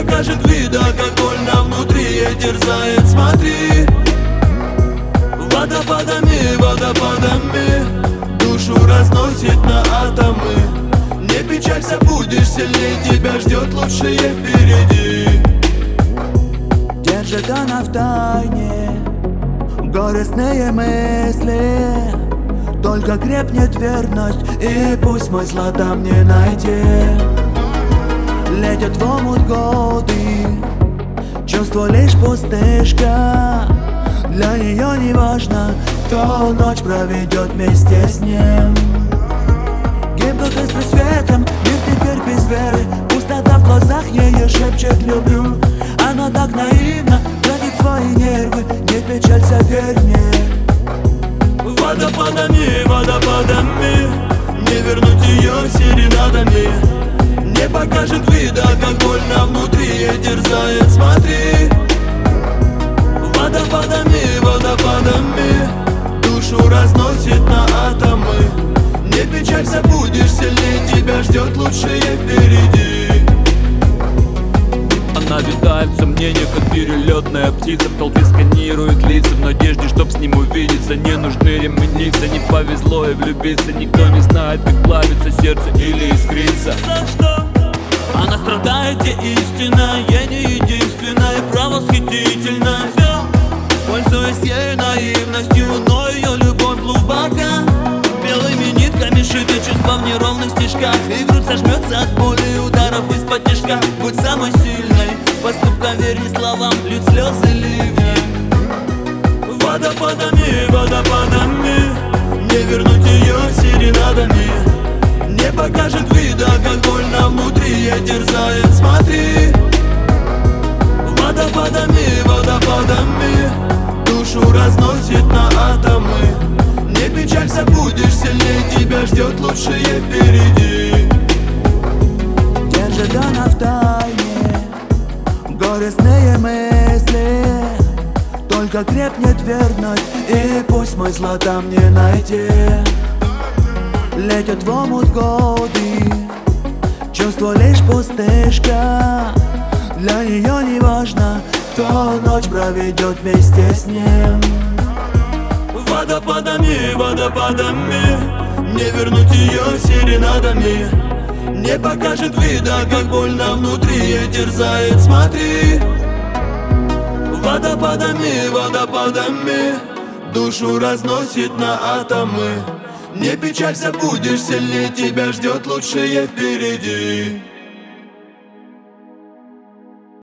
покажет вида, как больно внутри ей терзает. Смотри, водопадами, водопадами душу разносит на атомы. Не печалься, будешь сильнее, тебя ждет лучшее впереди. Держит она в тайне горестные мысли, только крепнет верность, и пусть смысла там не найти. Летят в омут годы, чувство лишь пустышка. Для нее не важно, кто ночь проведет вместе с ним. Гибнут искры светом, мир теперь без веры. Пустота в глазах ее шепчет «люблю». Она так наивна, тратит свои нервы. Не печалься, верь мне. Водопадами, водопадами не вернуть ее серенадами. Не покажет вида, как больно внутри ей терзает. Смотри, водопадами, водопадами душу разносит на атомы. Не печалься, будешь сильнее, тебя ждет лучшее впереди. Она витает в сомнениях, как перелетная птица. В толпе сканирует лица в надежде, чтоб с ним увидеться. Не нужны ревниться, не повезло и влюбиться. Никто не знает, как плавится сердце или искрится. Она страдает, где истина, я не единственная, правосхитительна. Пользуясь ею наивностью, но ее любовь глубока. Белыми нитками шиты чувства в неровных стежках, и грудь сожмется от боли ударов из-под тяжка. Будь самой сильной, поступкам верь не словам, льют слезы ливни. Водопадами, водопадами не вернуть ее серенадами. Не покажет вида, как больно внутри ей терзает. Смотри, водопадами, водопадами душу разносит на атомы. Не печалься, будешь сильнее, тебя ждет лучшее впереди. Держит она в тайне горестные мысли, только крепнет верность, и пусть смысла там не найти. Летят в омут годы, чувство лишь пустышка. Для нее не важно, кто ночь проведет вместе с ним. Водопадами, водопадами не вернуть ее серенадами. Не покажет вида, как больно внутри ей терзает. Смотри, водопадами, водопадами душу разносит на атомы. Не печалься, будешь сильнее, тебя ждет лучшее впереди.